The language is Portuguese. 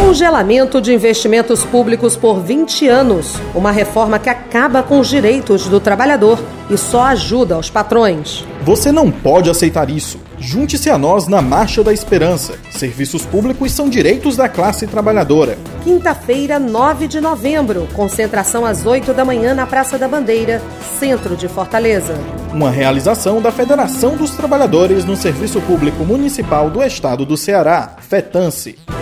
Congelamento de investimentos públicos por 20 anos. Uma reforma que acaba com os direitos do trabalhador e só ajuda os patrões. Você não pode aceitar isso. Junte-se a nós na Marcha da Esperança. Serviços públicos são direitos da classe trabalhadora. Quinta-feira, 9 de novembro. Concentração às 8 da manhã na Praça da Bandeira, centro de Fortaleza. Uma realização da Federação dos Trabalhadores no Serviço Público Municipal do Estado do Ceará, FETANCE.